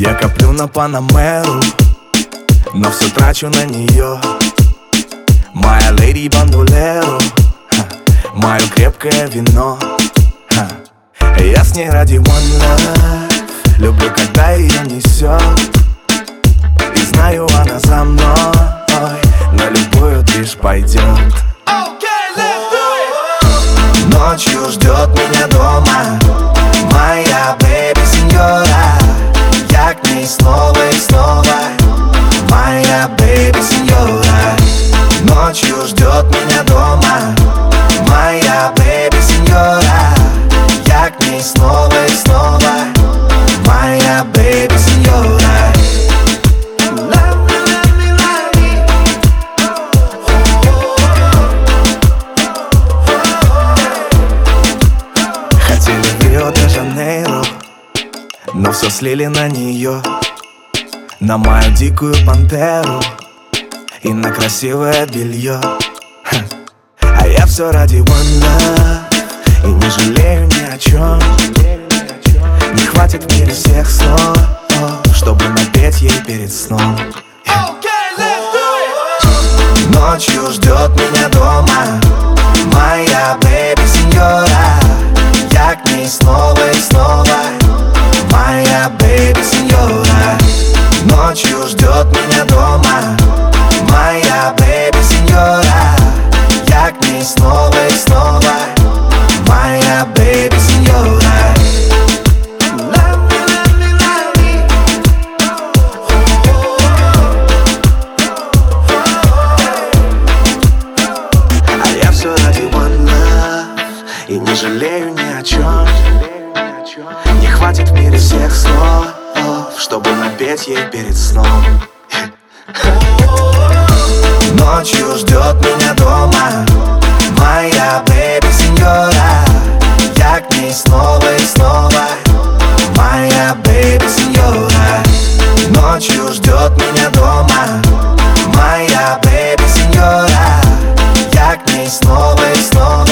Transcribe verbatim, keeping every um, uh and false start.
Я коплю на Панамеру, но все трачу на нее. Моя леди бандолеро, мое крепкое вино. Я с ней ради one love, люблю, когда ее несет. И знаю, она за мной, на любую лишь пойдет. Ночью ждет меня дома моя бэйби-сеньора. Я к ней снова и снова, моя бэйби-сеньора. Ночью ждет меня дома моя бэйби-сеньора. Я к ней снова и снова, моя бэйби-сеньора. Хотели в Рио-де-Жанейро, но все слили на нее, на мою дикую пантеру и на красивое белье. А я все ради one love и не жалею ни о чем. Не хватит в мире всех слов, чтобы напеть ей перед сном. Ночью ждет меня дома моя бэйби-сеньора. Я к ней снова и снова, моя бэйби-сеньора. Ночью ждет меня дома моя бэйби-сеньора. Я к ней снова и снова, моя бэйби-сеньора. А я все ради one love и не жалею ни о чем. Не хватит в мире всех слов, чтобы напеть ей перед сном. Ночью ждет меня дома моя бэйби-сеньора. Я к ней снова и снова, моя бэйби-сеньора. Ночью ждет меня дома моя бэйби-сеньора. Я к ней снова и снова,